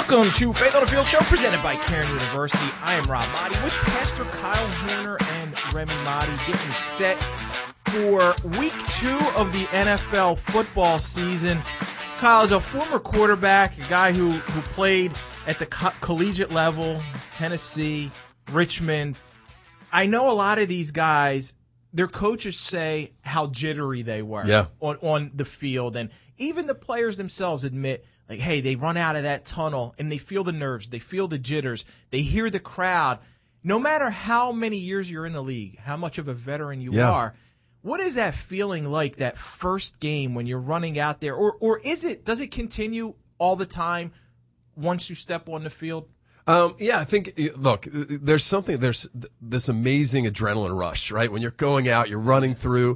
Welcome to Faith on the Field Show, presented by Cairn University. I am Rob Motti with Pastor Kyle Horner and Remy Motti, getting set for Week 2 of the NFL football season. Kyle is a former quarterback, a guy who played at the collegiate level, Tennessee, Richmond. I know a lot of these guys, their coaches say how jittery they were on the field, and even the players themselves admit, like, hey, they run out of that tunnel and they feel the nerves, they feel the jitters, they hear the crowd. No matter how many years you're in the league, how much of a veteran you are, what is that feeling like, that first game when you're running out there? Or does it continue all the time once you step on the field? I think, look, there's this amazing adrenaline rush, right? When you're going out, you're running through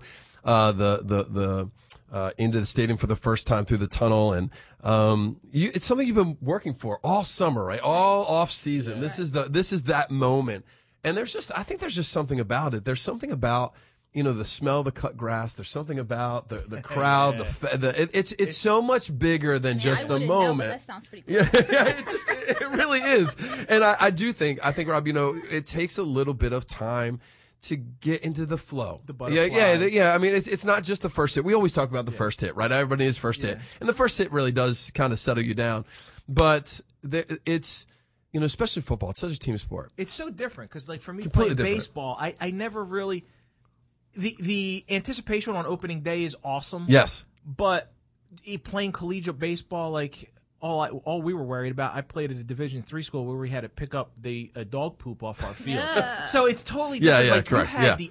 into the stadium for the first time through the tunnel, and it's something you've been working for all summer, right? All off season. Yeah. This is that moment, and I think there's just something about it. There's something about, the smell of the cut grass. There's something about the crowd. It's so much bigger than just the moment. Know, but that sounds pretty cool. It really is. And I think Rob, it takes a little bit of time to get into the flow. The butterflies. Yeah. I mean, it's not just the first hit. We always talk about the first hit, right? Everybody needs first hit, and the first hit really does kind of settle you down. But it's, especially football, it's such a team sport. It's so different because, like, for me, completely playing different. baseball, I never really. The anticipation on opening day is awesome. Yes. But playing collegiate baseball, like, all we were worried about, I played at a Division III school where we had to pick up the dog poop off our field. Yeah. So it's totally different. Yeah, like, correct. You had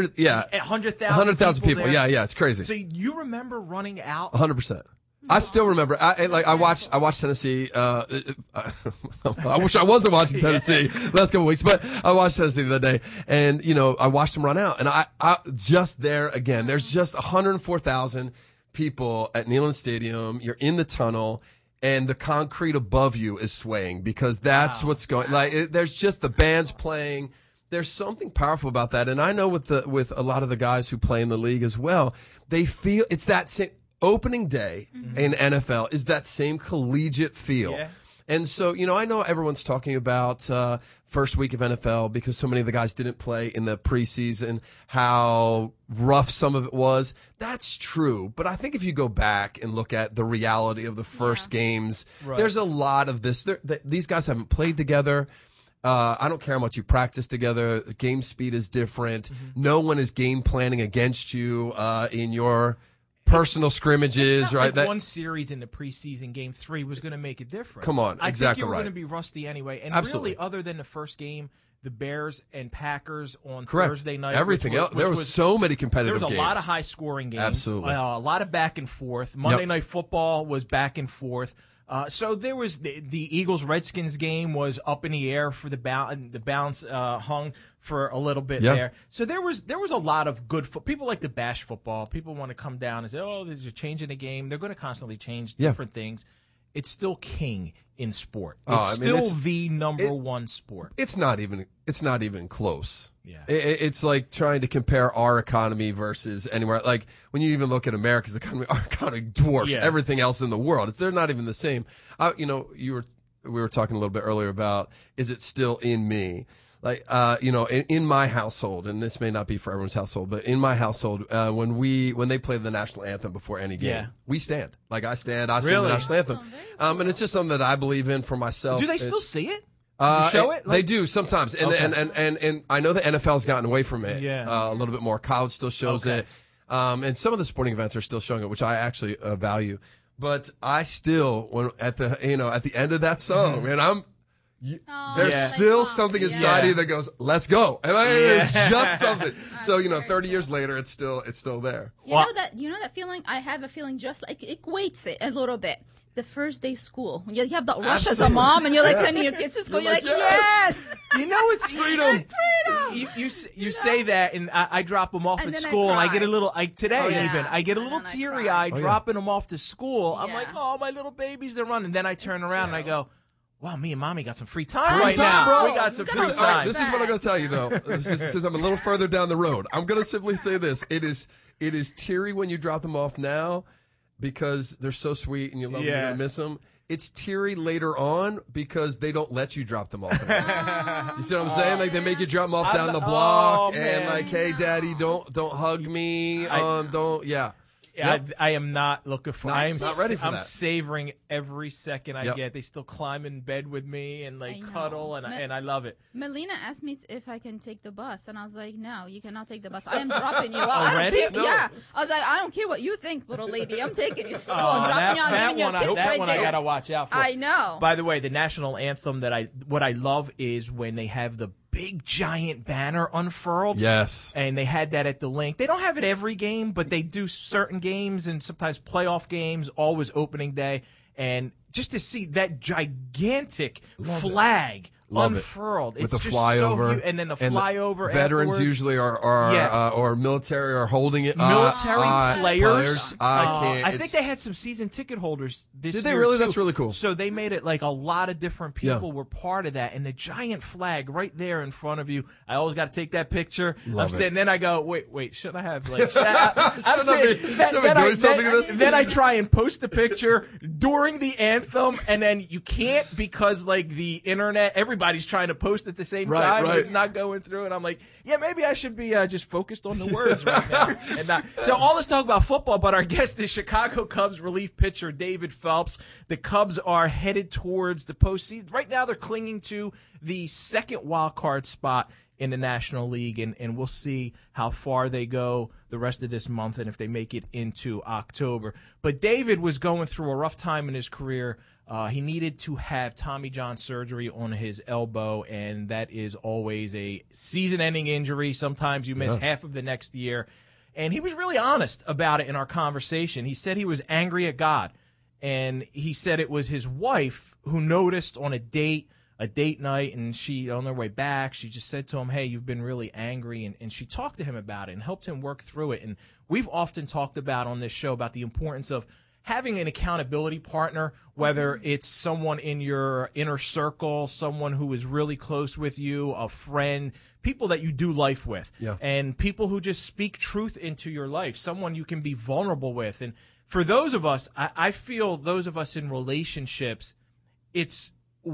100,000 people. there. Yeah, it's crazy. So you remember running out? 100%. I still remember. I watched Tennessee. I wish I wasn't watching Tennessee the last couple of weeks, but I watched Tennessee the other day, and I watched them run out. And I just there again. There's just 104,000 people at Neyland Stadium. You're in the tunnel, and the concrete above you is swaying because that's what's going. Like, there's just the band's playing. There's something powerful about that, and I know with a lot of the guys who play in the league as well, they feel it's that same. Opening day in NFL is that same collegiate feel. Yeah. And so, I know everyone's talking about first week of NFL because so many of the guys didn't play in the preseason, how rough some of it was. That's true. But I think if you go back and look at the reality of the first games, there's a lot of this. These guys haven't played together. I don't care how much you practice together. The game speed is different. No one is game planning against you in your personal scrimmages, it's not right? Like one series in the preseason, game 3, was going to make a difference. Come on, exactly right. I think you were going to be rusty anyway. And Absolutely. Really, other than the first game, the Bears and Packers on Correct. Thursday night. Everything else. There was so many competitive games. There was a lot of high-scoring games. Absolutely. A lot of back and forth. Monday Night Football was back and forth. So there was the Eagles-Redskins game was up in the air for the balance hung for a little bit there. So there was a lot of good people like to bash football. People want to come down and say, "Oh, there's a change in the game." They're going to constantly change different things. It's still king in sport. It's the number one sport. It's not even close. Yeah. It's like trying to compare our economy versus anywhere. Like when you even look at America's economy, our economy dwarfs everything else in the world. They're not even the same. We were talking a little bit earlier about, is it still in me? Like, in my household, and this may not be for everyone's household, but in my household, when they play the national anthem before any game, we stand. Like I sing the national anthem. And it's just something that I believe in for myself. Do they still see it? Show it? They do sometimes, and I know the NFL's gotten away from it a little bit more. College still shows it, and some of the sporting events are still showing it, which I actually value. But I still, at the end of that song, man, there's still something inside you that goes, "Let's go!" And there's just something. So 30 years later, it's still there. You know that feeling. I have a feeling just like equates it a little bit. The first day school, when you have that rush as a mom, and you're like sending your kids to school. You're like, yes. It's freedom. You say that, and I drop them off at school, and I get a little. I get a little teary eyed dropping them off to school. I'm like, oh, my little babies, they're running. Then I turn around and I go, wow, me and mommy got some free time right now. Bro. We got some free time. This is what I'm going to tell you, though. Since I'm a little further down the road, I'm going to simply say this. It is teary when you drop them off now because they're so sweet and you love them and you're going to miss them. it's teary later on because they don't let you drop them off. You see what I'm saying? Like they make you drop them off down the block and like, hey, daddy, don't hug me. I am not looking for. I'm not ready for I'm that. savoring every second I get. They still climb in bed with me and like cuddle, and I love it. Melina asked me if I can take the bus, and I was like, "No, you cannot take the bus. I am dropping you off." Already? Yeah, I was like, "I don't care what you think, little lady. I'm taking you to school, dropping you off, giving you a kiss that right one there." I gotta watch out for. I know. By the way, the national anthem what I love is when they have the big giant banner unfurled. Yes. And they had that at the Link. They don't have it every game, but they do certain games and sometimes playoff games, always opening day. And just to see that gigantic flag unfurled. With It's the just flyover. so and then the flyover veterans afterwards. usually or military are holding it. Military players. I I think they had some season ticket holders this year. Did they really? Too. That's really cool. So they made it like a lot of different people were part of that. And the giant flag right there in front of you. I always got to take that picture. Then I go, wait, should I have like? Should I be doing something to this? Then I try and post the picture during the anthem, and then you can't because like the internet, everybody's trying to post at the same time. Right. It's not going through, and I'm like, yeah, maybe I should be just focused on the words right now. And not. So all this talk about football, but our guest is Chicago Cubs relief pitcher David Phelps. The Cubs are headed towards the postseason. Right now, they're clinging to the second wild card spot in the National League, and we'll see how far they go the rest of this month and if they make it into October. But David was going through a rough time in his career. He needed to have Tommy John surgery on his elbow, and that is always a season-ending injury. Sometimes you miss half of the next year. And he was really honest about it in our conversation. He said he was angry at God, and he said it was his wife who noticed on a date night, and she, on their way back, she just said to him, hey, you've been really angry, and she talked to him about it and helped him work through it. And we've often talked about on this show about the importance of having an accountability partner, whether it's someone in your inner circle, someone who is really close with you, a friend, people that you do life with, and people who just speak truth into your life, someone you can be vulnerable with. And for those of us, I feel those of us in relationships, it's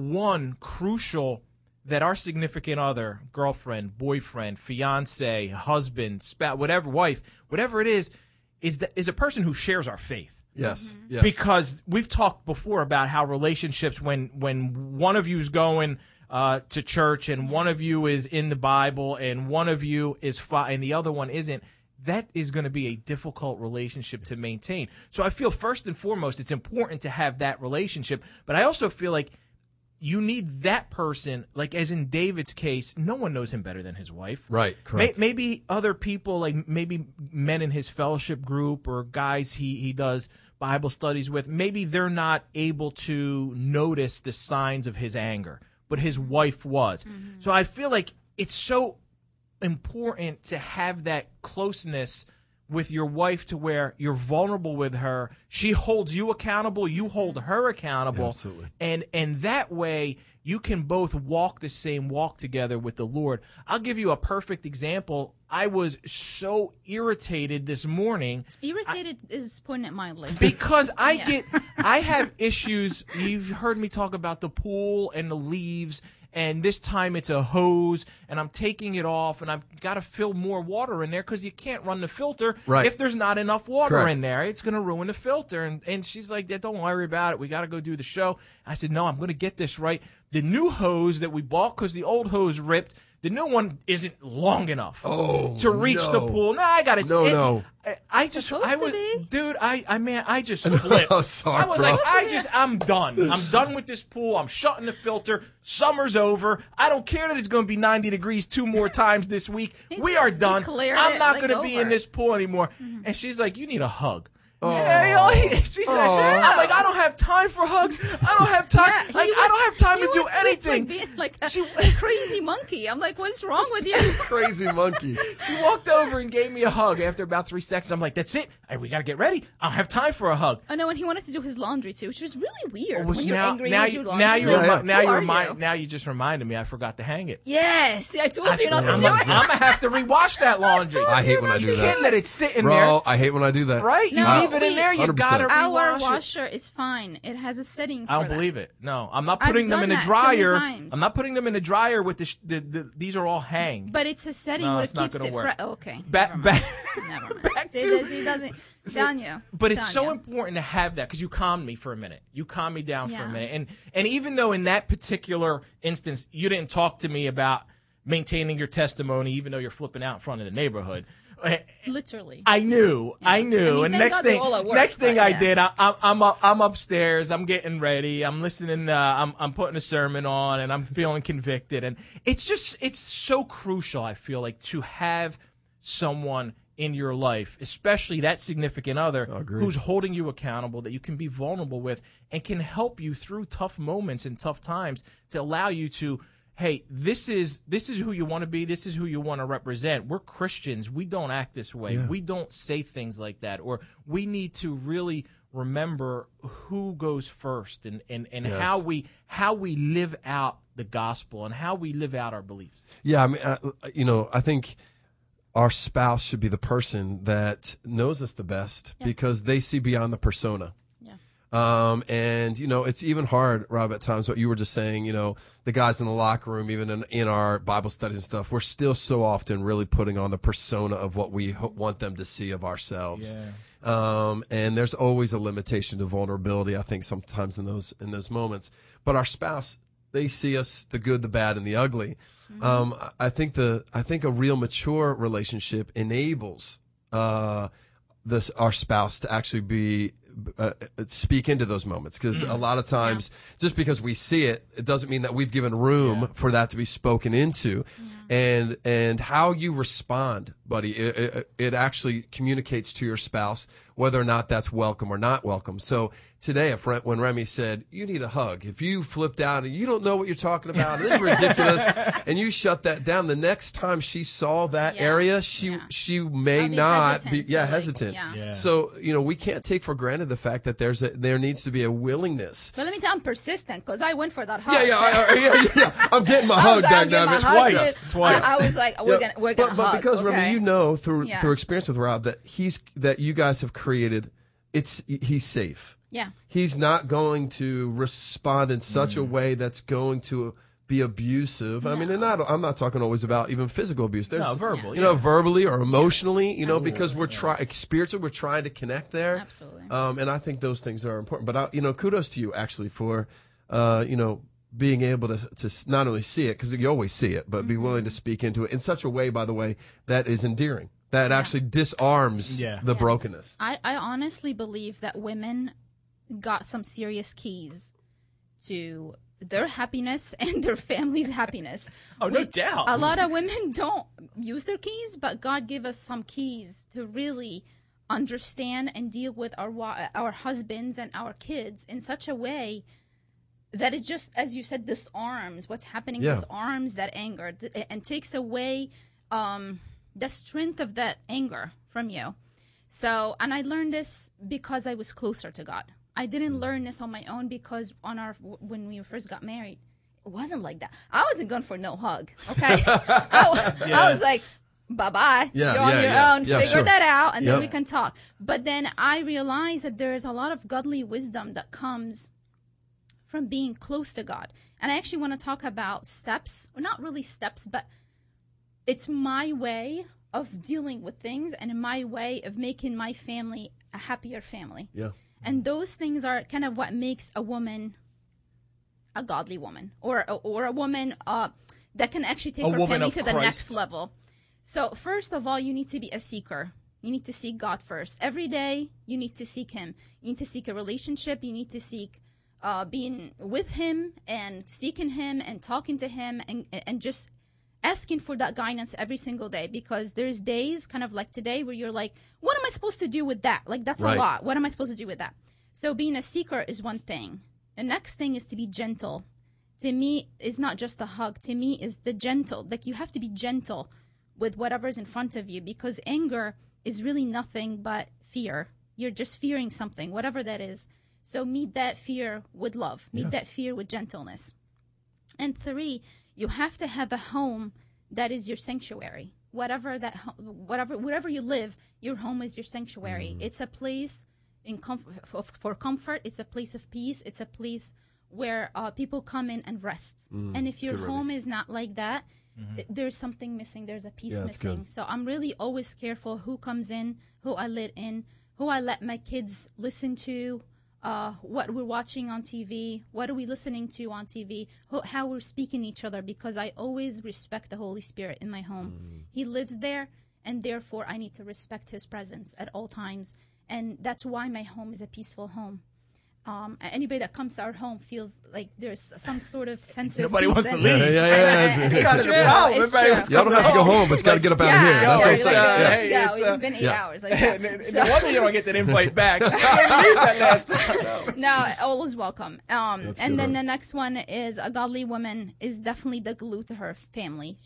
crucial that our significant other, girlfriend, boyfriend, fiance, husband, spouse, wife, whatever it is a person who shares our faith. Yes. Because we've talked before about how relationships, when one of you is going to church and one of you is in the Bible and one of you is and the other one isn't, that is going to be a difficult relationship to maintain. So I feel first and foremost it's important to have that relationship, but I also feel like you need that person, like as in David's case, no one knows him better than his wife. Right, correct. Maybe other people, like maybe men in his fellowship group or guys he does Bible studies with, maybe they're not able to notice the signs of his anger, but his wife was. Mm-hmm. So I feel like it's so important to have that closeness with your wife to where you're vulnerable with her. She holds you accountable. You hold her accountable. Absolutely. And that way you can both walk the same walk together with the Lord. I'll give you a perfect example. I was so irritated this morning. Irritated is putting it mildly. Because I have issues. You've heard me talk about the pool and the leaves, and this time it's a hose, and I'm taking it off, and I've got to fill more water in there because you can't run the filter if there's not enough water in there. It's going to ruin the filter. And she's like, don't worry about it. We got to go do the show. I said, no, I'm going to get this right. The new hose that we bought, because the old hose ripped, the new one isn't long enough to reach the pool. No, I got it. I just flipped. Oh, sorry, I was like, I'm done. I'm done with this pool. I'm shutting the filter. Summer's over. I don't care that it's going to be 90 degrees 2 more times this week. We are done. I'm not going to be in this pool anymore. Mm-hmm. And she's like, you need a hug. She said, I'm like, I don't have time for hugs. I don't have time. I don't have time to do anything. Like being like a crazy monkey. I'm like, what's wrong with you? Crazy monkey. She walked over and gave me a hug after about 3 seconds. I'm like, that's it. We got to get ready. I don't have time for a hug. I know, and he wanted to do his laundry too, which was really weird. When you're now, angry, now, you do laundry. Now you just reminded me. I forgot to hang it. Yes, I told you not to do it. I'm gonna have to rewash that laundry. I hate when I do that. You can't let it sit in there. Bro, I hate when I do that. Right? No, leave it in there. You 100%. gotta Our rewash it. washer is fine. It has a setting for I don't that. believe it. No, I'm not I've putting them done in the that so many dryer. times. I'm not putting them in the dryer with these are all hang. But it's a setting No, where it's it not keeps gonna it work. fresh. Okay. Back- never back- mind. Never mind. back See, to- he doesn't. Telling you. But it's so Telling you. important to have that because you calmed me for a minute. You calmed me down for a Yeah. minute. And even though in that particular instance you didn't talk to me about maintaining your testimony, even though you're flipping out in front of the neighborhood, Literally. I knew. I mean, And thank next God they're thing, all at work, next thing but I yeah. did, I'm upstairs. I'm getting ready. I'm listening. I'm putting a sermon on, and I'm feeling convicted. And it's so crucial. I feel like to have someone in your life, especially that significant other who's holding you accountable, that you can be vulnerable with, and can help you through tough moments and tough times to allow you to. Hey, this is who you want to be. This is who you want to represent. We're Christians. We don't act this way. Yeah. We don't say things like that. Or we need to really remember who goes first and Yes. how we live out the gospel and how we live out our beliefs. Yeah, I mean, I think our spouse should be the person that knows us the best because they see beyond the persona. And, it's even hard, Rob, at times, what you were just saying, the guys in the locker room, even in our Bible studies and stuff, we're still so often really putting on the persona of what we want them to see of ourselves. Yeah. And there's always a limitation to vulnerability, I think, sometimes in those moments. But our spouse, they see us, the good, the bad, and the ugly. I think a real mature relationship enables our spouse to actually be speak into those moments, because a lot of times just because we see it, it doesn't mean that we've given room for that to be spoken into. And how you respond, buddy, it actually communicates to your spouse whether or not that's welcome or not welcome. So today, when Remy said, you need a hug, if you flipped out and you don't know what you're talking about, this is ridiculous, and you shut that down, the next time she saw that area, she may I'll be not be hesitant to, like, hesitant. Yeah. So, we can't take for granted the fact that there needs to be a willingness. But let me tell you, I'm persistent because I went for that hug. Yeah. I'm getting my hug, dagnabbit. Twice. I was like, we're gonna but hug. because okay? Remy, through experience with Rob, that you guys have created, he's safe. Yeah. He's not going to respond in such a way that's going to be abusive. I mean, I'm not talking always about even physical abuse. There's verbal, verbally or emotionally, because we're spiritually, we're trying to connect there. Absolutely. And I think those things are important. But kudos to you actually for being able to not only see it, because you always see it, but be willing to speak into it in such a way, by the way, that is endearing, that actually disarms the brokenness. I honestly believe that women got some serious keys to their happiness and their family's happiness. Oh, no doubt. A lot of women don't use their keys, but God gave us some keys to really understand and deal with our husbands and our kids in such a way that it just, as you said, disarms what's happening, disarms that anger, and takes away the strength of that anger from you. So, and I learned this because I was closer to God. I didn't learn this on my own because when we first got married, it wasn't like that. I wasn't going for no hug, okay? I was like, bye-bye. You're on your own. Figure that out, and then we can talk. But then I realized that there is a lot of godly wisdom that comes from being close to God. And I actually want to talk about steps, or not really steps, but it's my way of dealing with things and my way of making my family a happier family. Yeah. And those things are kind of what makes a woman a godly woman, or a woman that can actually take her family to the next level. So first of all, you need to be a seeker. You need to seek God first. Every day, you need to seek Him. You need to seek a relationship. You need to seek being with Him and seeking Him and talking to Him and just asking for that guidance every single day, because there's days kind of like today where you're like, what am I supposed to do with that? Like, that's a lot. What am I supposed to do with that? So being a seeker is one thing. The next thing is to be gentle. To me, it's not just a hug. To me, is the gentle. Like, you have to be gentle with whatever's in front of you, because anger is really nothing but fear. You're just fearing something, whatever that is. So meet that fear with love. Meet that fear with gentleness. And 3, you have to have a home that is your sanctuary. Wherever you live, your home is your sanctuary. It's a place for comfort. It's a place of peace. It's a place where people come in and rest. And if your home is not like that, there's something missing. There's a piece missing. Good. So I'm really always careful who comes in, who I let in, who I let my kids listen to, what we're watching on TV, what are we listening to on TV, how we're speaking to each other, because I always respect the Holy Spirit in my home. He lives there, and therefore I need to respect his presence at all times. And that's why my home is a peaceful home. Anybody that comes to our home feels like there's some sort of sense of nobody peace. wants to leave. It's true. It's true. Y'all don't have to go home, but it's got to get up out of here. That's what I'm saying. Let's go. It's been 8 hours. No wonder you don't get that invite back. You didn't leave that last time. No, always welcome. And then the next one is a godly woman is definitely the glue to her family.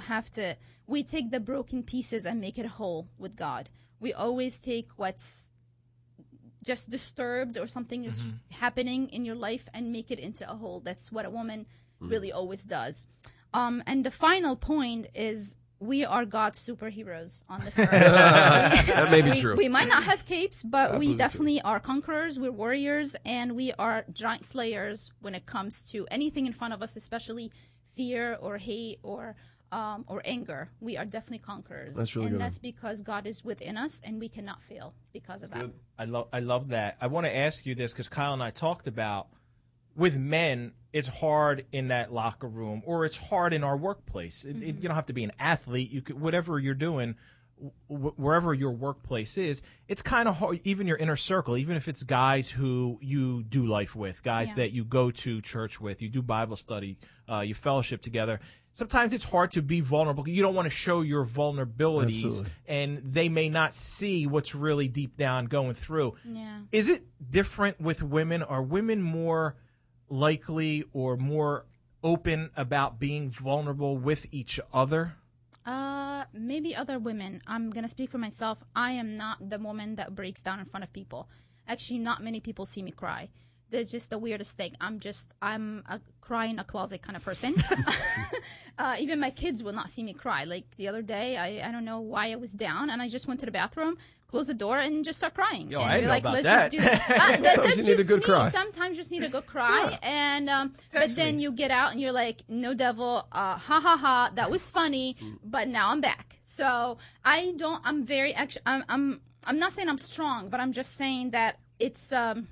We take the broken pieces and make it whole with God. We always take what's just disturbed or something is happening in your life and make it into a whole. That's what a woman really always does. And the final point is we are God's superheroes on this earth. That may be true. We might not have capes, but we definitely are conquerors. We're warriors, and we are giant slayers when it comes to anything in front of us, especially fear or hate or anger. We are definitely conquerors. That's really good. And that's because God is within us, and we cannot fail because of that. I love that. I want to ask you this because Kyle and I talked about with men, it's hard in that locker room or it's hard in our workplace. You don't have to be an athlete. You could, whatever you're doing, wherever your workplace is, it's kind of hard, even your inner circle, even if it's guys who you do life with, guys that you go to church with, you do Bible study, you fellowship together. Sometimes it's hard to be vulnerable. You don't want to show your vulnerabilities, Absolutely. And they may not see what's really deep down going through. Yeah. Is it different with women? Are women more likely or more open about being vulnerable with each other? Maybe other women. I'm going to speak for myself. I am not the woman that breaks down in front of people. Actually, not many people see me cry. That's just the weirdest thing. I'm a cry in a closet kind of person. Even my kids will not see me cry. Like the other day, I don't know why I was down, and I just went to the bathroom, closed the door, and just start crying. Yo, and I didn't know about let's that. just do that. Sometimes you need a good cry. Sometimes you just need a good cry. And but then you get out and you're like, no devil, ha ha ha, that was funny, but now I'm back. So I'm very actually, I'm not saying I'm strong, but I'm just saying that it's not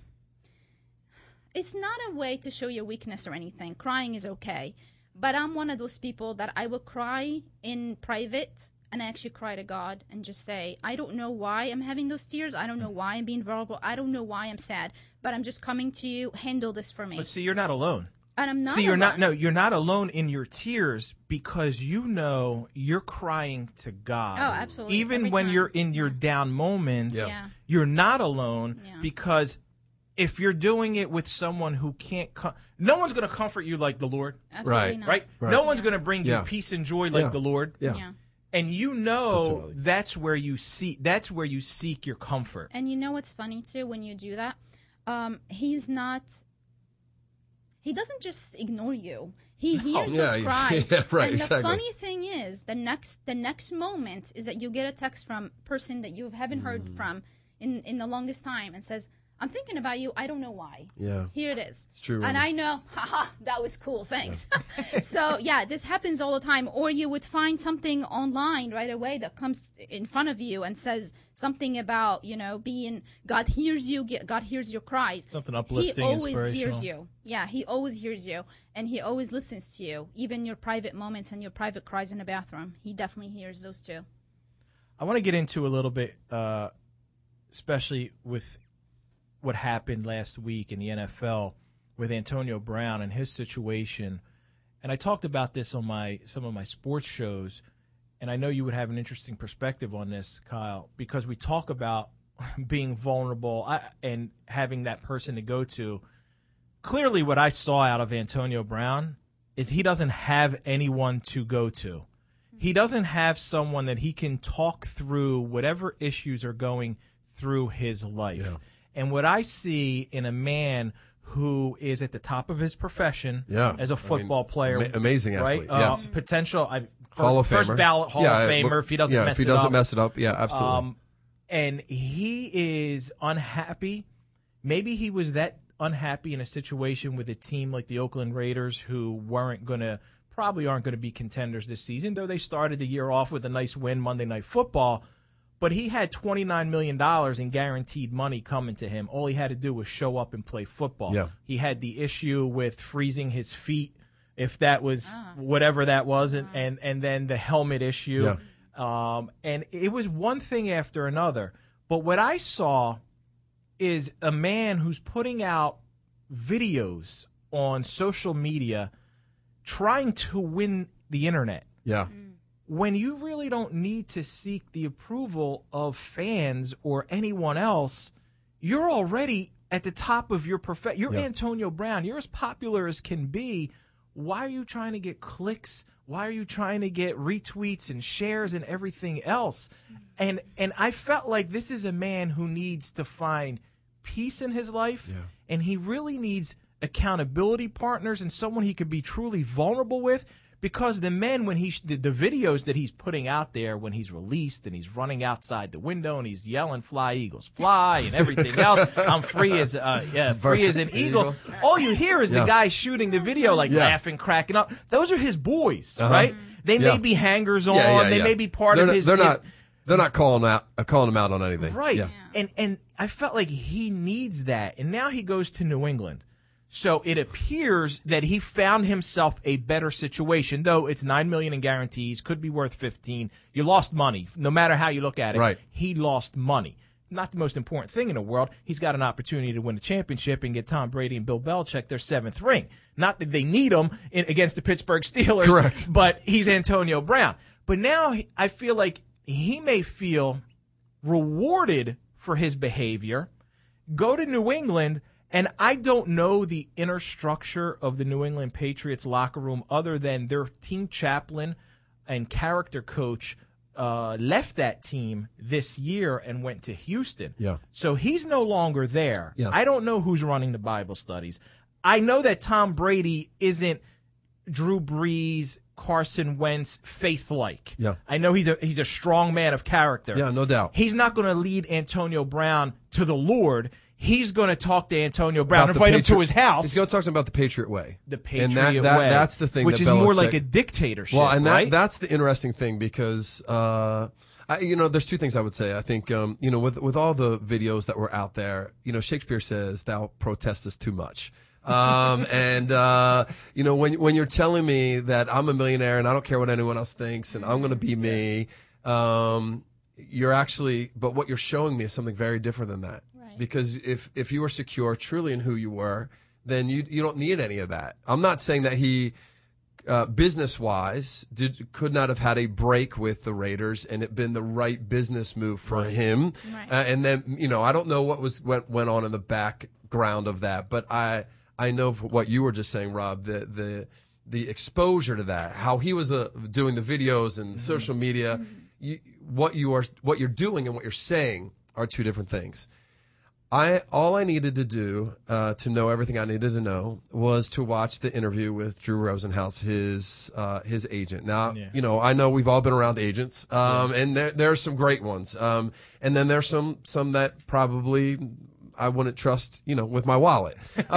a way to show your weakness or anything. Crying is okay. But I'm one of those people that I will cry in private, and I actually cry to God and just say, I don't know why I'm having those tears. I don't know why I'm being vulnerable. I don't know why I'm sad. But I'm just coming to you. Handle this for me. But see, you're not alone. And I'm not See, you're alone. you're not alone in your tears because you know you're crying to God. Oh, absolutely. Even Every when time. you're in your down moments, Yeah. you're not alone Yeah. because if you're doing it with someone who can't no one's going to comfort you like the Lord. Absolutely not. Right? No one's going to bring you Yeah. peace and joy like the Lord. Yeah. And you know that's where you seek your comfort. And you know what's funny too when you do that? He doesn't just ignore you. He hears those cries. Yeah, right, and exactly. the funny thing is, the next moment is that you get a text from a person that you haven't heard from in the longest time and says, I'm thinking about you. I don't know why. Yeah. Here it is. It's true. And I know, haha, that was cool. Thanks. So, yeah, this happens all the time. Or you would find something online right away that comes in front of you and says something about, being, God hears you, God hears your cries. Something uplifting, He always inspirational. hears you. Yeah, he always hears you. And he always listens to you. Even your private moments and your private cries in the bathroom. He definitely hears those too. I want to get into a little bit, especially with what happened last week in the NFL with Antonio Brown and his situation. And I talked about this on some of my sports shows, and I know you would have an interesting perspective on this, Kyle, because we talk about being vulnerable and having that person to go to. Clearly what I saw out of Antonio Brown is he doesn't have anyone to go to. He doesn't have someone that he can talk through whatever issues are going through his life. Yeah. And what I see in a man who is at the top of his profession as a football player. Amazing athlete, right? Yes. Potential Hall of Famer. First ballot Hall of Famer if he doesn't mess it up. Yeah, absolutely. and he is unhappy. Maybe he was that unhappy in a situation with a team like the Oakland Raiders, who probably aren't going to be contenders this season, though they started the year off with a nice win Monday Night Football. But he had $29 million in guaranteed money coming to him. All he had to do was show up and play football. Yeah. He had the issue with freezing his feet, if that was whatever that was, and then the helmet issue. Yeah. And it was one thing after another. But what I saw is a man who's putting out videos on social media trying to win the internet. Yeah. When you really don't need to seek the approval of fans or anyone else, you're already at the top of your profession. You're Antonio Brown. You're as popular as can be. Why are you trying to get clicks? Why are you trying to get retweets and shares and everything else? And I felt like this is a man who needs to find peace in his life, and he really needs accountability partners and someone he could be truly vulnerable with. Because the men, when the videos that he's putting out there, when he's released and he's running outside the window and he's yelling "Fly Eagles, fly" and everything else, I'm free as an eagle. All you hear is the guy shooting the video, laughing, cracking up. Those are his boys, right? They may be hangers on. They may be part of his. They're not calling him out on anything, right? Yeah. And I felt like he needs that, and now he goes to New England. So it appears that he found himself a better situation, though it's $9 million in guarantees, could be worth 15. You lost money, no matter how you look at it. Right. He lost money. Not the most important thing in the world. He's got an opportunity to win a championship and get Tom Brady and Bill Belichick their 7th ring. Not that they need him against the Pittsburgh Steelers, correct, but he's Antonio Brown. But now I feel like he may feel rewarded for his behavior, go to New England. And I don't know the inner structure of the New England Patriots locker room other than their team chaplain and character coach left that team this year and went to Houston. Yeah. So he's no longer there. Yeah. I don't know who's running the Bible studies. I know that Tom Brady isn't Drew Brees, Carson Wentz, faith-like. Yeah. I know he's a strong man of character. Yeah, no doubt. He's not going to lead Antonio Brown to the Lord. He's going to talk to Antonio Brown, invite him to his house. He's going to talk to him about the Patriot way. The Patriot way. That's the thing. Which is more like a dictatorship, well, and right? that's the interesting thing because, there's two things I would say. I think, with all the videos that were out there, Shakespeare says, "Thou protestest too much." When you're telling me that I'm a millionaire and I don't care what anyone else thinks and I'm going to be me, you're actually, but what you're showing me is something very different than that. Because if you were secure truly in who you were, then you don't need any of that. I'm not saying that he, business-wise, could not have had a break with the Raiders and it been the right business move for him. Right. And then, I don't know what went on in the background of that, but I know what you were just saying, Rob, the exposure to that, how he was doing the videos and social media, what you're doing and what you're saying are two different things. All I needed to do to know everything I needed to know was to watch the interview with Drew Rosenhaus, his agent. Now, I know we've all been around agents, and there are some great ones, and then there's some that probably I wouldn't trust, with my wallet.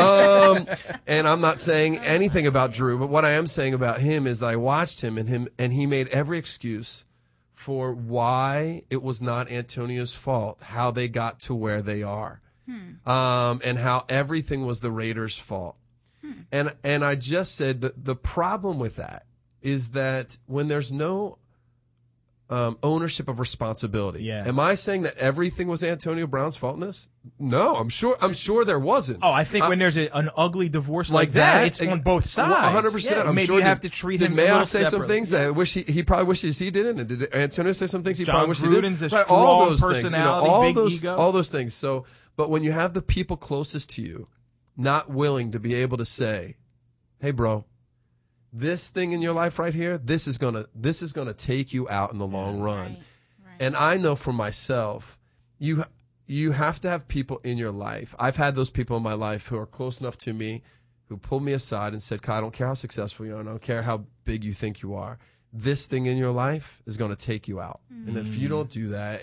And I'm not saying anything about Drew, but what I am saying about him is I watched him and he made every excuse for why it was not Antonio's fault, how they got to where they are. And how everything was the Raiders' fault. And I just said that the problem with that is that when there's no ownership of responsibility. Yeah. Am I saying that everything was Antonio Brown's fault in this? No, I'm sure there wasn't. Oh, I think when there's an ugly divorce like that, it's on both sides. 100%. Yeah, I'm maybe sure you have to treat him a little Mayock say some things that I wish he probably wishes he didn't, and did Antonio say some things he probably wished he didn't? Gruden's a strong personality, big ego. All those things. So, but when you have the people closest to you not willing to be able to say, "Hey, bro, this thing in your life right here, this is gonna take you out in the long run." Right. And I know for myself, you have to have people in your life. I've had those people in my life who are close enough to me, who pulled me aside and said, "Kai, I don't care how successful you are, I don't care how big you think you are. this thing in your life is going to take you out. And if you don't do that,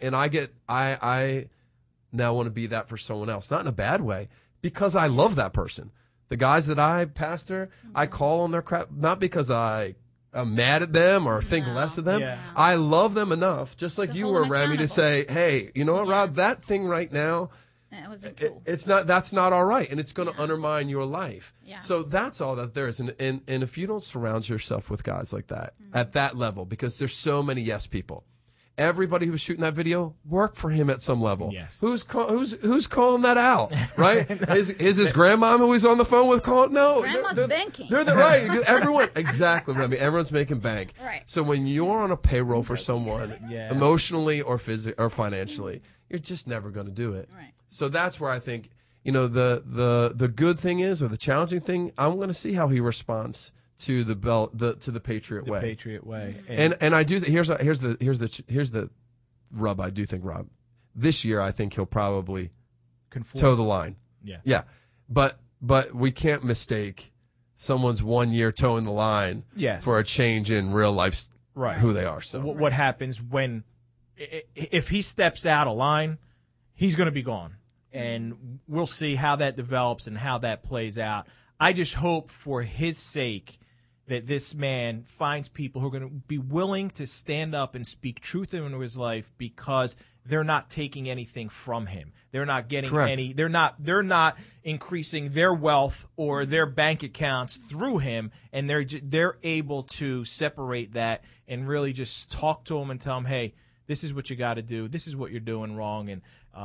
I now want to be that for someone else, not in a bad way, because I love that person. The guys that I pastor, I call on their crap, not because I'm mad at them or think less of them. Yeah. I love them enough, just like you were, Remy, to say, hey, you know what, Rob, that thing right now, cool. That's not all right, and it's going to undermine your life. Yeah. So that's all that there is. And if you don't surround yourself with guys like that at that level, because there's so many yes people. Everybody who was shooting that video worked for him at some level. Yes. Who's calling that out, right? is his grandma who he's on the phone with calling? No. Grandma's banking. They're right. Everyone, exactly, Remy. Everyone's making bank. Right. So when you're on a payroll for someone, emotionally or physically or financially, you're just never going to do it. Right. So that's where I think, the good thing is, or the challenging thing, I'm going to see how he responds to the Patriot way. The Patriot way. And I do. Here's the rub. I do think, Rob, this year I think he'll probably toe the line. Yeah. But we can't mistake someone's 1 year toeing the line for a change in real life, who they are. So what happens if he steps out of line, he's going to be gone, and we'll see how that develops and how that plays out. I just hope for his sake that this man finds people who are going to be willing to stand up and speak truth into his life, because they're not taking anything from him. They're not getting any. They're not increasing their wealth or their bank accounts through him, and they're able to separate that and really just talk to him and tell him, hey, this is what you got to do. This is what you're doing wrong. And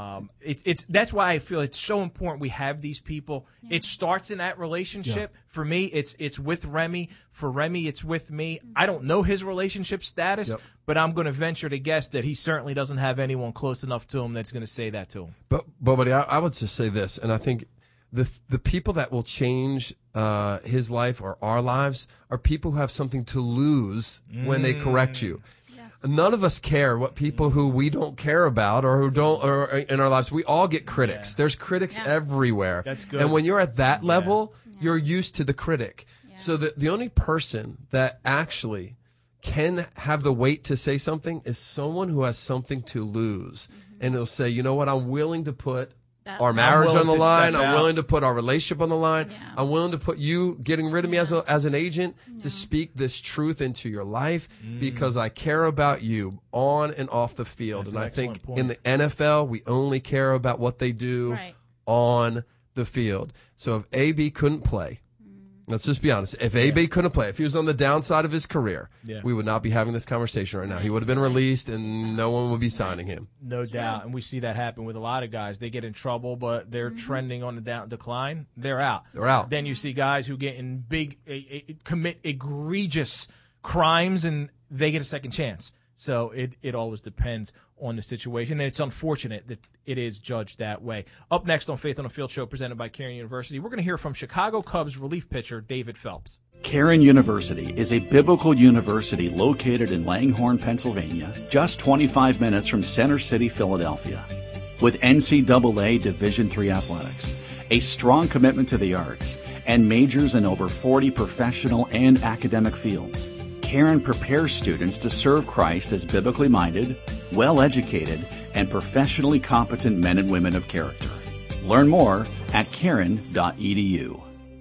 that's why I feel it's so important we have these people. It starts in that relationship. Yeah. For me, it's with Remy. For Remy, it's with me. I don't know his relationship status, but I'm going to venture to guess that he certainly doesn't have anyone close enough to him that's going to say that to him. But buddy, I would just say this, and I think the people that will change his life or our lives are people who have something to lose when they correct you. None of us care what people who we don't care about or who don't or in our lives. We all get critics. There's critics everywhere. That's good. And when you're at that level, you're used to the critic. Yeah. So the only person that actually can have the weight to say something is someone who has something to lose. And he'll say, you know what, I'm willing to put our marriage on the line. I'm willing to put our relationship on the line. Yeah. I'm willing to put you getting rid of me as an agent to speak this truth into your life because I care about you on and off the field. That's and I think in the NFL, we only care about what they do on the field. So if AB couldn't play, let's just be honest. If AB couldn't play, if he was on the downside of his career, we would not be having this conversation right now. He would have been released, and no one would be signing him. No doubt. And we see that happen with a lot of guys. They get in trouble, but they're trending on the decline. They're out. Then you see guys who get in commit egregious crimes, and they get a second chance. So it always depends on the situation, and it's unfortunate that it is judged that way. Up next on Faith on the Field show presented by Cairn University, we're going to hear from Chicago Cubs relief pitcher David Phelps. Cairn University is a biblical university located in Langhorne, Pennsylvania, just 25 minutes from Center City, Philadelphia. With NCAA Division III athletics, a strong commitment to the arts, and majors in over 40 professional and academic fields, Cairn prepares students to serve Christ as biblically minded, well-educated, and professionally competent men and women of character. Learn more at cairn.edu.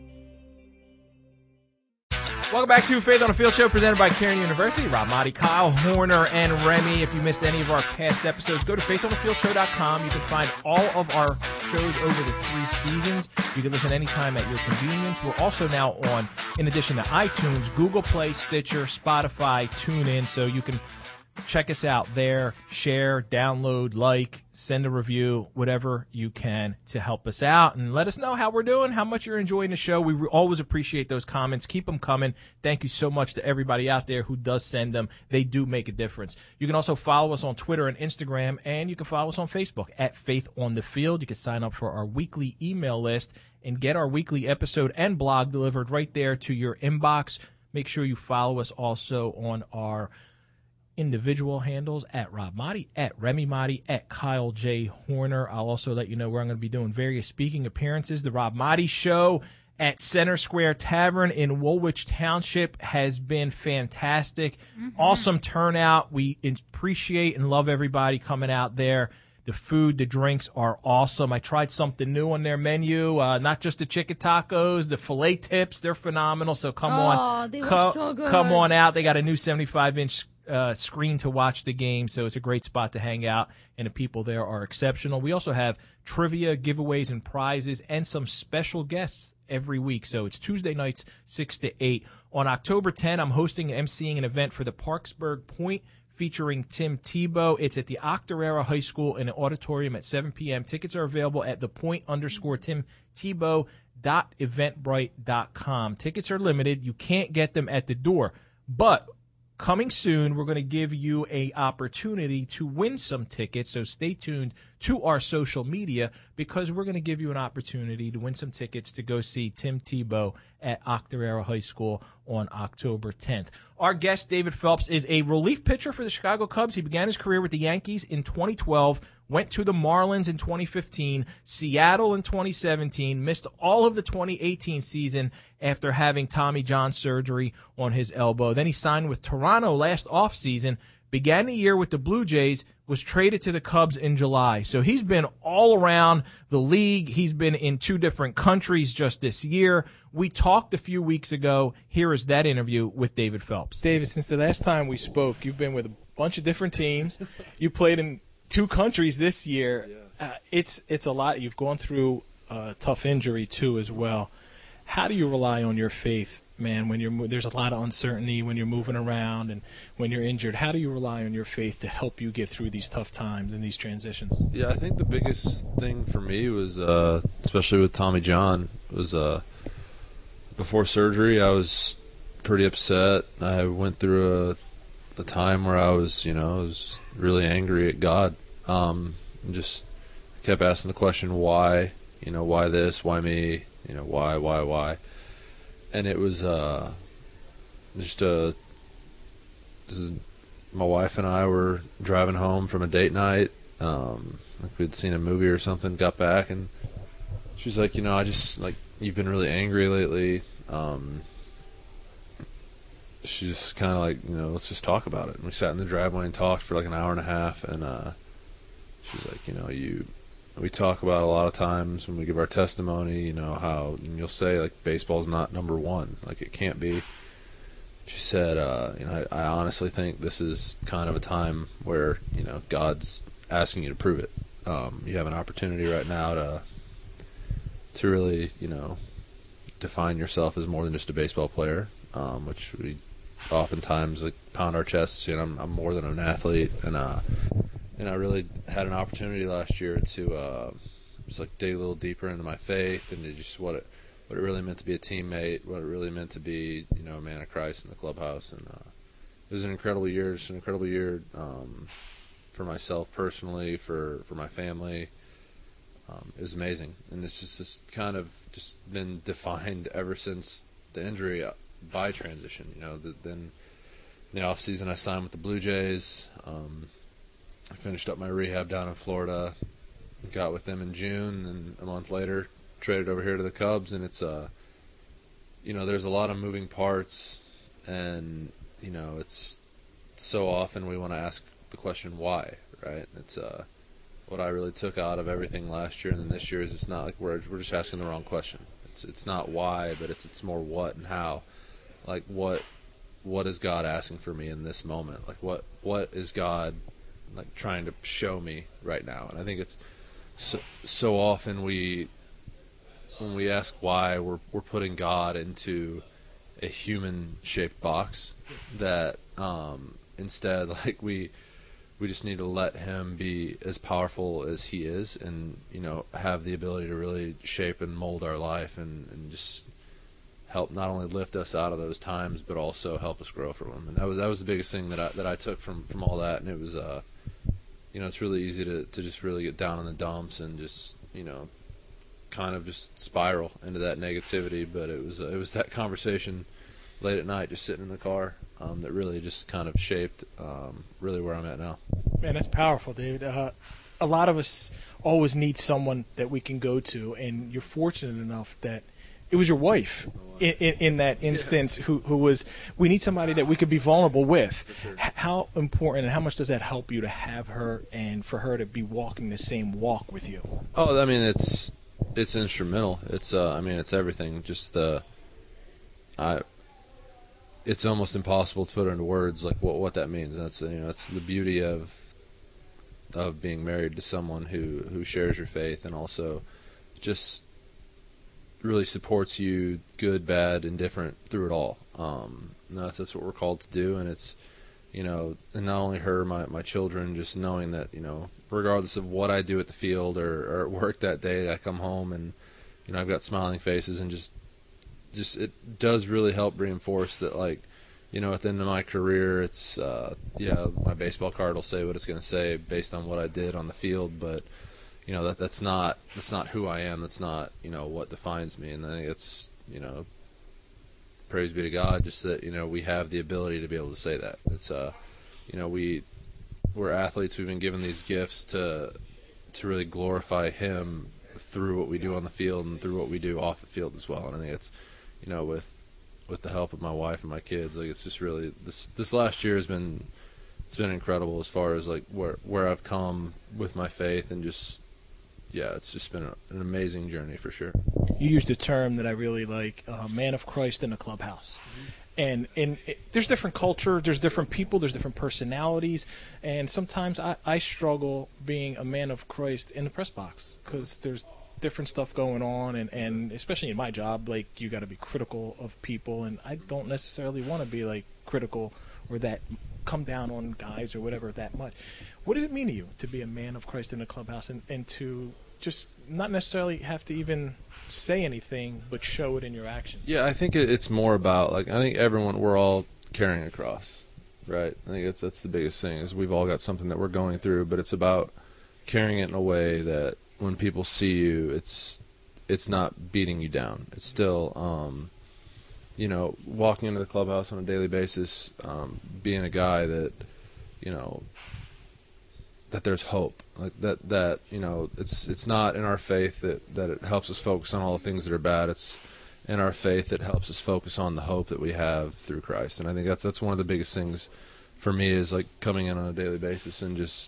Welcome back to Faith on the Field show presented by Cairn University. Rob Maaddi, Kyle Horner, and Remy. If you missed any of our past episodes, go to faithonthefieldShow.com. You can find all of our shows over the 3 seasons. You can listen anytime at your convenience. We're also now on, in addition to iTunes, Google Play, Stitcher, Spotify, TuneIn, so you can check us out there, share, download, like, send a review, whatever you can to help us out. And let us know how we're doing, how much you're enjoying the show. We always appreciate those comments. Keep them coming. Thank you so much to everybody out there who does send them. They do make a difference. You can also follow us on Twitter and Instagram, and you can follow us on Facebook at Faith on the Field. You can sign up for our weekly email list and get our weekly episode and blog delivered right there to your inbox. Make sure you follow us also on our individual handles at Rob Maaddi, at Remy Maaddi, at Kyle J. Horner. I'll also let you know where I'm going to be doing various speaking appearances. The Rob Maaddi Show at Center Square Tavern in Woolwich Township has been fantastic. Awesome turnout. We appreciate and love everybody coming out there. The food, the drinks are awesome. I tried something new on their menu, not just the chicken tacos, the filet tips. They're phenomenal. So come on. They were so good. Come on out. They got a new 75-inch screen to watch the game, so it's a great spot to hang out, and the people there are exceptional. We also have trivia, giveaways, and prizes, and some special guests every week. So it's Tuesday nights, 6 to 8. On October 10, I'm hosting and emceeing an event for the Parksburg Point featuring Tim Tebow. It's at the Octorara High School in an auditorium at 7 p.m. Tickets are available at thepoint_Tim Tebow.eventbrite.com. Tickets are limited. You can't get them at the door. But coming soon, we're going to give you an opportunity to win some tickets, so stay tuned to our social media because we're going to give you an opportunity to win some tickets to go see Tim Tebow at Octorara High School on October 10th. Our guest, David Phelps, is a relief pitcher for the Chicago Cubs. He began his career with the Yankees in 2012, went to the Marlins in 2015, Seattle in 2017, missed all of the 2018 season after having Tommy John surgery on his elbow. Then he signed with Toronto last offseason, began the year with the Blue Jays, was traded to the Cubs in July. So he's been all around the league. He's been in 2 different countries just this year. We talked a few weeks ago. Here is that interview with David Phelps. David, since the last time we spoke, you've been with a bunch of different teams. You played in 2 countries this year. It's a lot. You've gone through a tough injury, too, as well. How do you rely on your faith, man, when there's a lot of uncertainty, when you're moving around and when you're injured? How do you rely on your faith to help you get through these tough times and these transitions? Yeah, I think the biggest thing for me was, especially with Tommy John, was before surgery, I was pretty upset. I went through a time where I was really angry at God. And just kept asking the question, why? Why this? Why me? Why? And it was my wife and I were driving home from a date night. Like we'd seen a movie or something, got back, and she's like, I just, you've been really angry lately. She just kind of let's just talk about it. And we sat in the driveway and talked for an hour and a half, and she's like, we talk about a lot of times when we give our testimony, how, and you'll say, baseball's not number one. It can't be. She said, I honestly think this is kind of a time where, God's asking you to prove it. You have an opportunity right now to really, define yourself as more than just a baseball player, which we oftentimes pound our chests. I'm more than an athlete, and I really had an opportunity last year to just dig a little deeper into my faith and to just what it really meant to be a teammate, what it really meant to be, a man of Christ in the clubhouse. And it was an incredible year, for myself personally, for my family. It was amazing, and it's just kind of just been defined ever since the injury by transition. Then in the off season, I signed with the Blue Jays. I finished up my rehab down in Florida, got with them in June, and a month later traded over here to the Cubs. And it's there's a lot of moving parts, and it's so often we want to ask the question why, right? It's what I really took out of everything last year and then this year is it's not we're just asking the wrong question. It's not why, but it's more what and how. What is God asking for me in this moment? What is God trying to show me right now? And I think it's so often when we ask why, we're putting God into a human shaped box that instead we just need to let him be as powerful as he is, and have the ability to really shape and mold our life and just help not only lift us out of those times, but also help us grow from them. And that was the biggest thing that I took from all that. And it was it's really easy to just really get down in the dumps and just kind of just spiral into that negativity. But it was that conversation late at night, just sitting in the car, that really just kind of shaped really where I'm at now. Man, that's powerful, David. A lot of us always need someone that we can go to, and you're fortunate enough that it was your wife in that instance who was, we need somebody that we could be vulnerable with. Sure. How important and how much does that help you to have her and for her to be walking the same walk with you? Oh, I mean, it's instrumental. It's it's everything. Just it's almost impossible to put into words like what that means. That's it's the beauty of being married to someone who shares your faith and also just really supports you, good, bad, indifferent, through it all. That's what we're called to do, and it's, and not only her, my children, just knowing that, regardless of what I do at the field or at work that day, I come home and, I've got smiling faces, and just it does really help reinforce that, like, at the end of my career, it's, my baseball card will say what it's going to say based on what I did on the field, but that's not who I am. That's not, what defines me. And I think it's, praise be to God, just that, we have the ability to be able to say that. It's, we're athletes. We've been given these gifts to really glorify Him through what we do on the field and through what we do off the field as well. And I think it's, with the help of my wife and my kids, like, it's just really, this last year has been, it's been incredible as far as, like, where I've come with my faith, and just, it's just been an amazing journey for sure. You used a term that I really like, man of Christ in the clubhouse. And there's different culture, there's different people, there's different personalities, and sometimes I struggle being a man of Christ in the press box because there's different stuff going on, and especially in my job, like, you got to be critical of people, and I don't necessarily want to be, like, critical or that come down on guys or whatever that much. What does it mean to you to be a man of Christ in the clubhouse and to just not necessarily have to even say anything but show it in your actions? Yeah, I think it's more about, like, I think we're all carrying a cross, right? I think that's the biggest thing, is we've all got something that we're going through, but it's about carrying it in a way that when people see you, it's not beating you down. It's still, walking into the clubhouse on a daily basis, being a guy that, that there's hope, like that it's not in our faith that it helps us focus on all the things that are bad. It's in our faith that helps us focus on the hope that we have through Christ. And I think that's one of the biggest things for me, is, like, coming in on a daily basis and just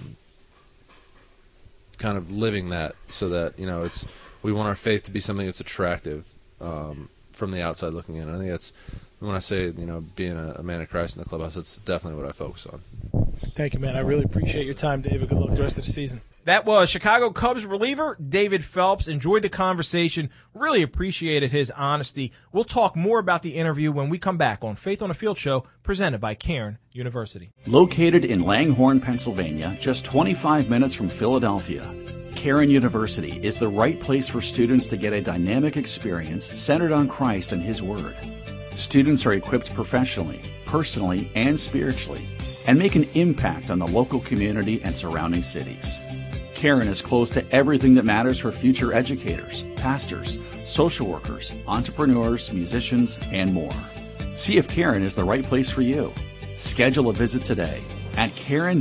kind of living that, so that we want our faith to be something that's attractive from the outside looking in. I think that's when I say being a man of Christ in the clubhouse, that's definitely what I focus on. Thank you, man. I really appreciate your time, David. Good luck the rest of the season. That was Chicago Cubs reliever David Phelps. Enjoyed the conversation. Really appreciated his honesty. We'll talk more about the interview when we come back on Faith on the Field show, presented by Cairn University. Located in Langhorne, Pennsylvania, just 25 minutes from Philadelphia, Cairn University is the right place for students to get a dynamic experience centered on Christ and His Word. Students are equipped professionally, personally, and spiritually, and make an impact on the local community and surrounding cities. Cairn is close to everything that matters for future educators, pastors, social workers, entrepreneurs, musicians, and more. See if Cairn is the right place for you. Schedule a visit today at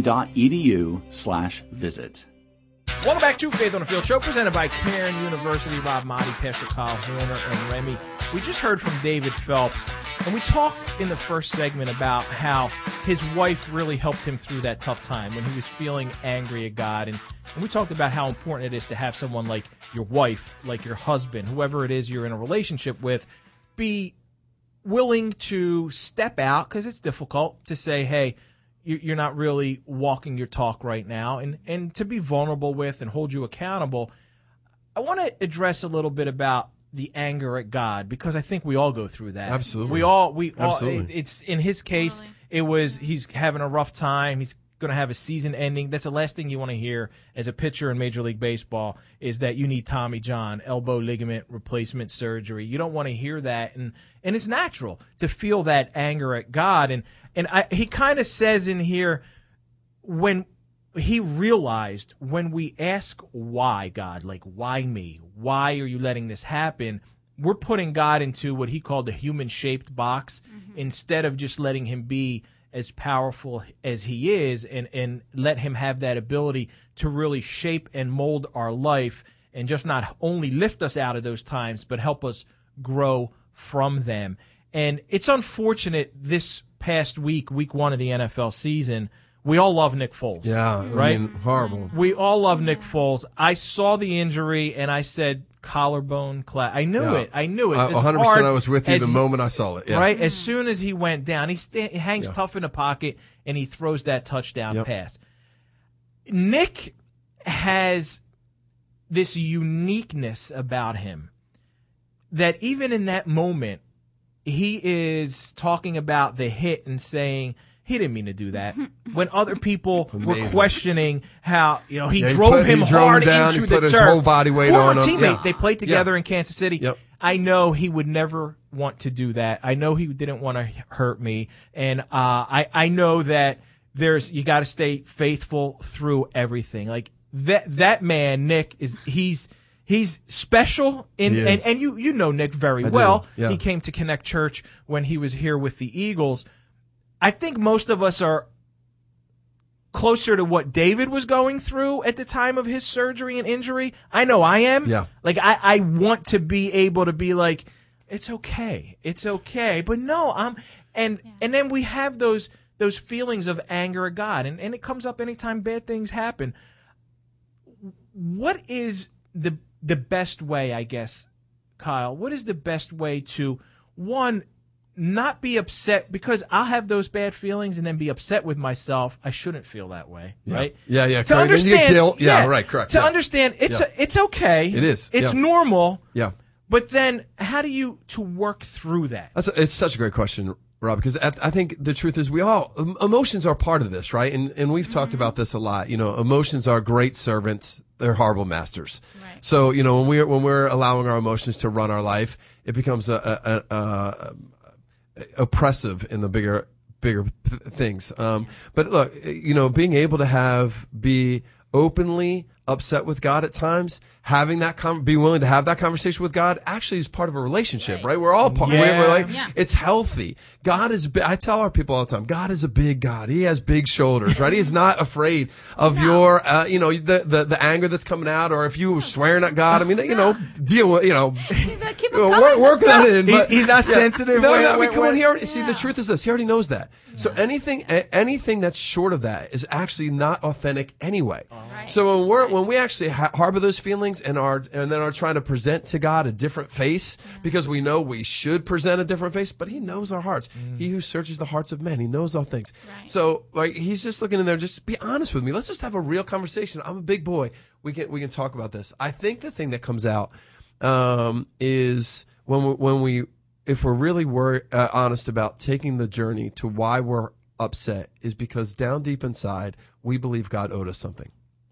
cairn.edu/visit. Welcome back to Faith on the Field show, presented by Cairn University. Rob Motti, Pastor Kyle Horner, and Remy. We just heard from David Phelps, and we talked in the first segment about how his wife really helped him through that tough time when he was feeling angry at God. And we talked about how important it is to have someone like your wife, like your husband, whoever it is you're in a relationship with, be willing to step out, because it's difficult to say, hey, you're not really walking your talk right now, and to be vulnerable with and hold you accountable. I want to address a little bit about the anger at God, because I think we all go through that. Absolutely. We all. It's in his case, it was he's having a rough time. He's going to have a season ending. That's the last thing you want to hear as a pitcher in Major League Baseball, is that you need Tommy John, elbow ligament replacement surgery. You don't want to hear that, and it's natural to feel that anger at God. And he kind of says in here, when he realized, when we ask why, God, like, why me? Why are you letting this happen? We're putting God into what he called a human-shaped box, instead of just letting him be as powerful as he is, and let him have that ability to really shape and mold our life, and just not only lift us out of those times, but help us grow from them. And it's unfortunate this past week 1 of the NFL season, we all love Nick Foles. Yeah, right? I mean, horrible. We all love Nick Foles. I saw the injury, and I said, collarbone clap. I knew it. I knew it. 100% I was with you the moment I saw it. Yeah. Right? As soon as he went down, he hangs tough in the pocket, and he throws that touchdown pass. Nick has this uniqueness about him that even in that moment, he is talking about the hit and saying, he didn't mean to do that. When other people were questioning how, he drove him hard down, into he the put his turf. whole body weight Former on him. teammate. Yeah. They played together in Kansas City. Yep. I know he would never want to do that. I know he didn't want to hurt me. And I know that you got to stay faithful through everything. Like that man, Nick, he's special, and you know Nick very well. Yeah. He came to Connect Church when he was here with the Eagles. I think most of us are closer to what David was going through at the time of his surgery and injury. I know I am. Yeah. Like I want to be able to be like, it's okay, but no, and then we have those feelings of anger at God, and it comes up anytime bad things happen. What is the best way, I guess, Kyle? What is the best way to, one, not be upset, because I'll have those bad feelings and then be upset with myself. I shouldn't feel that way, right? Yeah. To understand, guilt. Yeah, right, correct. To understand, it's okay. It is. It's normal. Yeah. But then, how do you to work through that? It's such a great question, Rob, because I think the truth is emotions are part of this, right? And we've talked about this a lot. Emotions are great servants. They're horrible masters. Right. So, when we're allowing our emotions to run our life, it becomes oppressive in the bigger things. But look, being able to be openly upset with God at times, having that being willing to have that conversation with God actually is part of a relationship, right? We're all part. We're like, it's healthy. God is. I tell our people all the time, God is a big God. He has big shoulders, right? He's not afraid of your, the anger that's coming out, or if you were swearing at God. I mean, deal with, work that in. But he's not sensitive. No, come on here. See, the truth is this: he already knows that. So anything that's short of that is actually not authentic anyway. Right. So when we actually harbor those feelings and then are trying to present to God a different face, because we know we should present a different face, but He knows our hearts. He who searches the hearts of men, He knows all things. Right. So He's just looking in there. Just be honest with me. Let's just have a real conversation. I'm a big boy. We can talk about this. I think the thing that comes out is if we're really honest about taking the journey to why we're upset, is because down deep inside we believe God owed us something.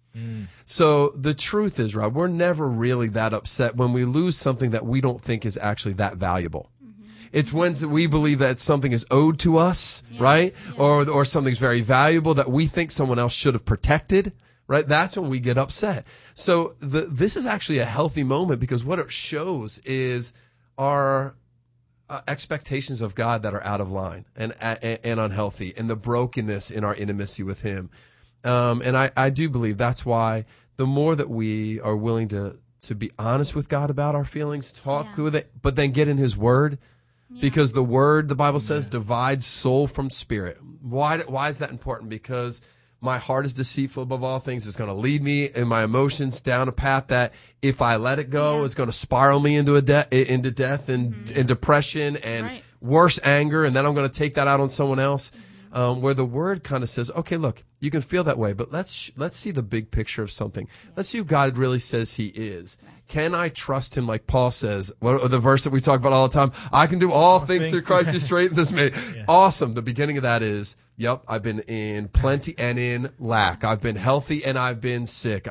So the truth is, Rob, we're never really that upset when we lose something that we don't think is actually that valuable. It's when we believe that something is owed to us, right? Yeah. Or something's very valuable that we think someone else should have protected, right? That's when we get upset. So this is actually a healthy moment, because what it shows is our expectations of God that are out of line and unhealthy, and the brokenness in our intimacy with Him. And I do believe that's why the more that we are willing to be honest with God about our feelings, talk with it, but then get in His Word, because the Word, the Bible says, divides soul from spirit. Why is that important? Because my heart is deceitful above all things. It's going to lead me and my emotions down a path that, if I let it go, it's going to spiral me into death and depression and worse anger, and then I'm going to take that out on someone else. Where the Word kind of says, okay, look, you can feel that way, but let's see the big picture of something. Let's see who God really says He is. Can I trust Him, like Paul says, the verse that we talk about all the time? I can do all things through Christ who strengthens me. Awesome. The beginning of that is, I've been in plenty and in lack. I've been healthy and I've been sick.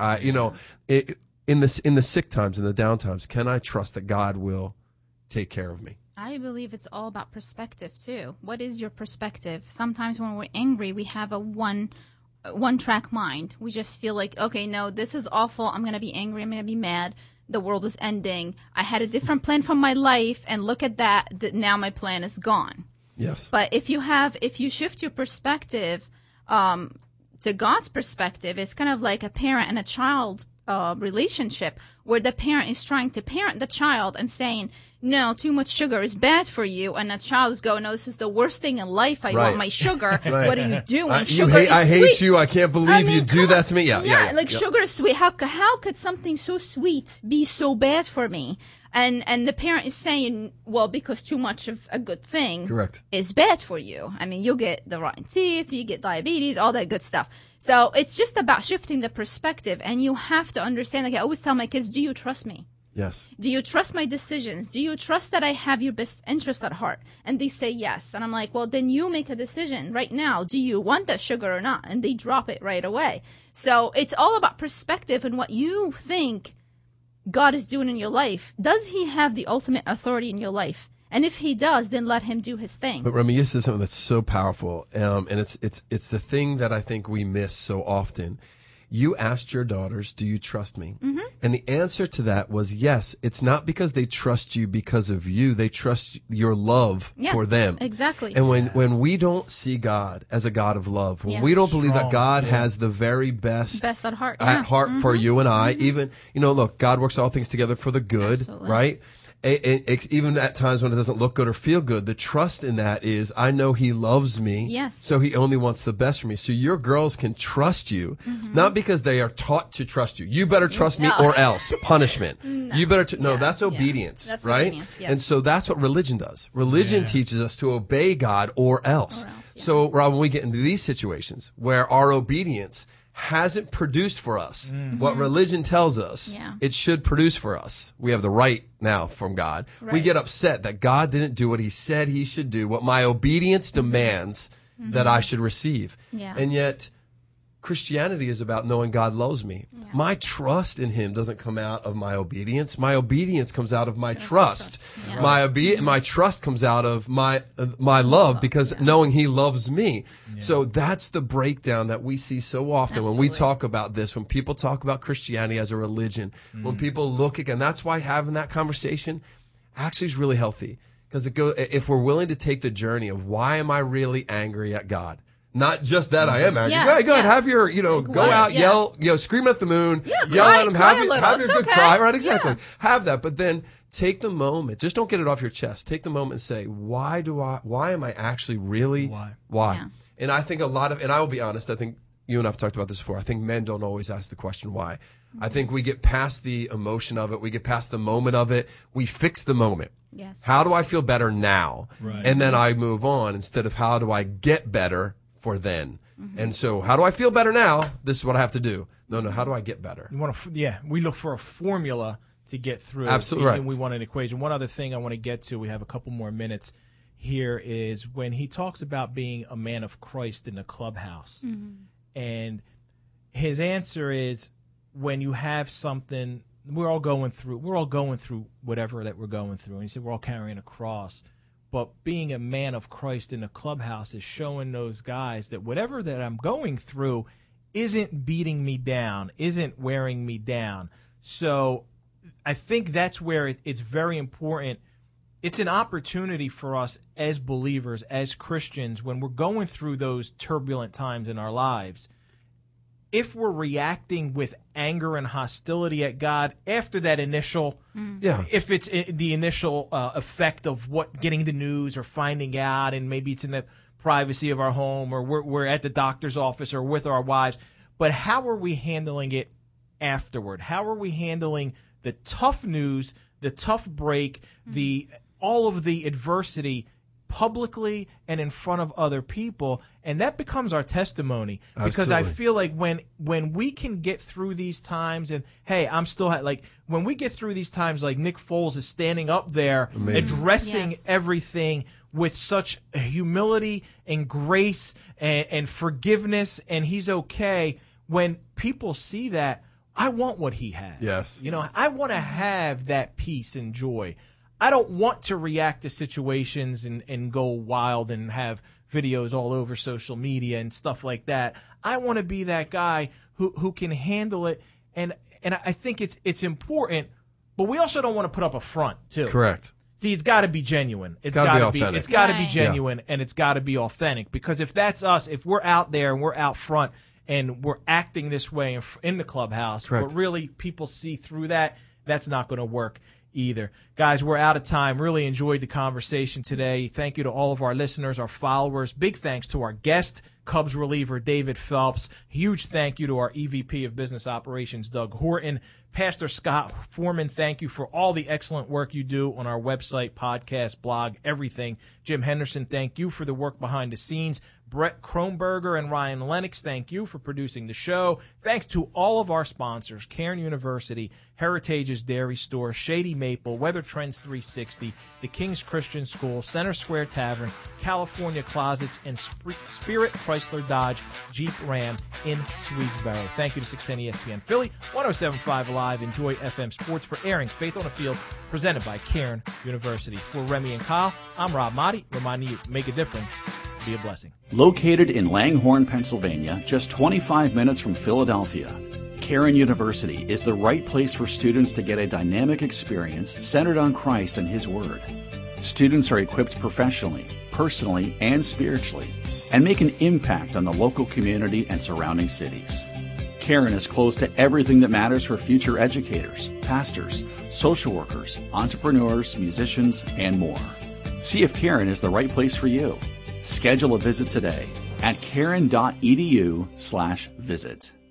In the sick times, in the down times, can I trust that God will take care of me? I believe it's all about perspective too. What is your perspective? Sometimes when we're angry, we have a one-track mind. We just feel like, okay, no, this is awful. I'm going to be angry. I'm going to be mad. The world is ending. I had a different plan for my life, and look at that. Now my plan is gone. Yes. But if you shift your perspective to God's perspective, it's kind of like a parent and a child relationship, where the parent is trying to parent the child and saying, no, too much sugar is bad for you, and a child is going, no, this is the worst thing in life. I want my sugar. Right. What are you doing? I hate you. I can't believe you do that to me. Yeah. Sugar is sweet. How could something so sweet be so bad for me? And the parent is saying, well, because too much of a good thing is bad for you. I mean, you'll get the rotten teeth, you get diabetes, all that good stuff. So it's just about shifting the perspective, and you have to understand, like I always tell my kids, do you trust me? Yes. Do you trust my decisions? Do you trust that I have your best interest at heart? And they say yes. And I'm like, well, then you make a decision right now. Do you want that sugar or not? And they drop it right away. So it's all about perspective and what you think God is doing in your life. Does he have the ultimate authority in your life? And if he does, then let him do his thing. But Remy, you said something that's so powerful, and it's the thing that I think we miss so often. You asked your daughters, do you trust me? Mm-hmm. And the answer to that was yes. It's not because they trust you because of you. They trust your love for them. Exactly. And when we don't see God as a God of love, when we don't believe that God has the very best at heart, for you and I, even, look, God works all things together for the good, right? Even at times when it doesn't look good or feel good, the trust in that is, I know he loves me, so he only wants the best for me. So your girls can trust you, not because they are taught to trust you. You better trust me or else. Punishment. You better, that's obedience, that's right? Obedience, yes. And so that's what religion does. Religion teaches us to obey God or else. So, Rob, when we get into these situations where our obedience hasn't produced for us what religion tells us it should produce for us. We have the right now from God. Right. We get upset that God didn't do what he said he should do, what my obedience demands that I should receive. Yeah. And yet Christianity is about knowing God loves me. Yeah. My trust in him doesn't come out of my obedience. My obedience comes out of my trust. Yeah. My trust comes out of my love because knowing he loves me. Yeah. So that's the breakdown that we see so often when we talk about this, when people talk about Christianity as a religion, when people look again. That's why having that conversation actually is really healthy, because if we're willing to take the journey of why am I really angry at God? Not just that I am angry. Yeah, go ahead, have your, go out, yell, scream at the moon, yell at him, have your good cry, right? Exactly. Yeah. Have that, but then take the moment. Just don't get it off your chest. Take the moment and say, why am I actually really, why? Yeah. And I think and I will be honest, I think you and I have talked about this before, I think men don't always ask the question why. I think we get past the emotion of it, we get past the moment of it, we fix the moment. Yes. How do I feel better now? Right. And then I move on instead of how do I get better for then. And so how do I feel better now? This is what I have to do. No, how do I get better? We look for a formula to get through. Absolutely right. We want an equation. One other thing I want to get to, we have a couple more minutes here, is when he talks about being a man of Christ in the clubhouse. And his answer is, when you have something, we're all going through whatever that we're going through. And he said we're all carrying a cross. But being a man of Christ in the clubhouse is showing those guys that whatever that I'm going through isn't beating me down, isn't wearing me down. So I think that's where it's very important. It's an opportunity for us as believers, as Christians, when we're going through those turbulent times in our lives. If we're reacting with anger and hostility at God after that initial, if it's the initial effect of getting the news or finding out, and maybe it's in the privacy of our home or we're at the doctor's office or with our wives, but how are we handling it afterward? How are we handling the tough news, the tough break, all of the adversity publicly and in front of other people? And that becomes our testimony. Because I feel like when we can get through these times, and hey, I'm still when we get through these times, like Nick Foles is standing up there addressing everything with such humility and grace and forgiveness, and he's okay. When people see that, I want what he has. Yes. I want to have that peace and joy. I don't want to react to situations and go wild and have videos all over social media and stuff like that. I want to be that guy who can handle it, and I think it's important, but we also don't want to put up a front too. Correct. See, it's got to be genuine. It's got to be authentic. It's got to be genuine, and it's got to be authentic. Because if that's us, if we're out there and we're out front and we're acting this way in the clubhouse, but really people see through that, that's not going to work. either. Guys, we're out of time. Really enjoyed the conversation today. Thank you to all of our listeners, our followers. Big thanks to our guest, Cubs reliever David Phelps. Huge thank you to our EVP of Business Operations, Doug Horton. Pastor Scott Foreman, thank you for all the excellent work you do on our website, podcast, blog, everything. Jim Henderson, thank you for the work behind the scenes. Brett Kronberger and Ryan Lennox, thank you for producing the show. Thanks to all of our sponsors, Cairn University, Heritage's Dairy Store, Shady Maple, Weather Trends 360, the King's Christian School, Center Square Tavern, California Closets, and Spirit Chrysler Dodge Jeep Ram in Swedesboro. Thank you to 610 ESPN Philly, 107.5 Live, Enjoy FM Sports for airing Faith on the Field, presented by Cairn University. For Remy and Kyle, I'm Rob Motti, reminding you, make a difference, be a blessing. Located in Langhorne, Pennsylvania, just 25 minutes from Philadelphia, Cairn University is the right place for students to get a dynamic experience centered on Christ and His Word. Students are equipped professionally, personally, and spiritually, and make an impact on the local community and surrounding cities. Cairn is close to everything that matters for future educators, pastors, social workers, entrepreneurs, musicians, and more. See if Cairn is the right place for you. Schedule a visit today at cairn.edu/visit.